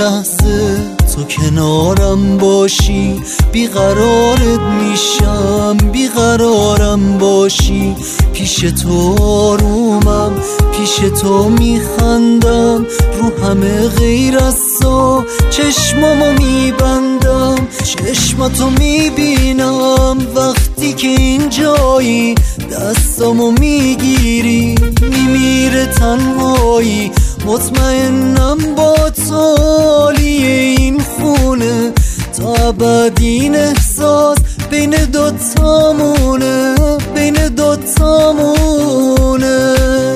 لحظه تو کنارم باشی بیقرارت میشم، بیقرارم باشی. پیش تو آرومم، پیش تو میخندم، رو همه غیر از تو چشمامو میبندم. چشماتو میبینم وقتی که اینجایی، دستامو میگیری میمیره تنهایی. مطمئنم با تو عالیه این خونه، تا ابد این احساس بین دوتامونه، بین دوتامونه.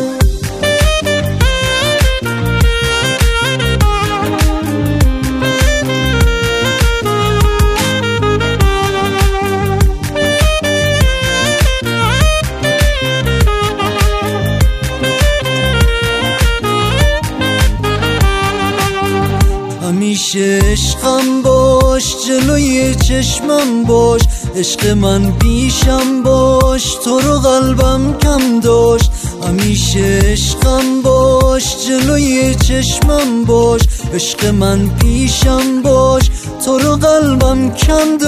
همیشه عشقم باش، جلوی چشمم باش، عشق من پیشم باش، تو رو قلبم کم داشت. همیشه عشقم باش، جلوی چشمم باش، عشق من پیشم باش، تو رو قلبم کم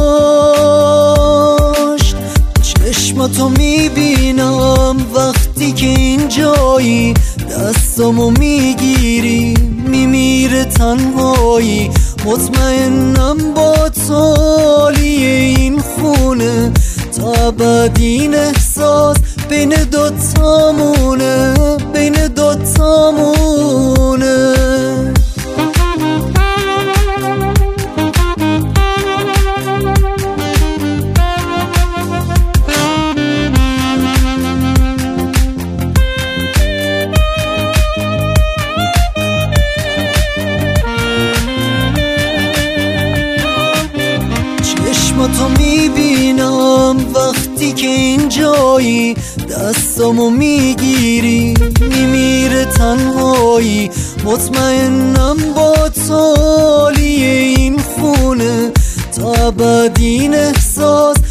داشت. چشماتو میبینم وقتی که اینجایی، دستامو میگیری میمیره تنهایی. مطمئنم با تو عالیه این خونه، تا ابد این احساس بین دوتامونه، بین دوتامونه. تو میبینم وقتی که اینجایی، دستامو میگیری میمیره تنهایی. مطمئنم با تو عالیه این خونه، تا ابد این احساس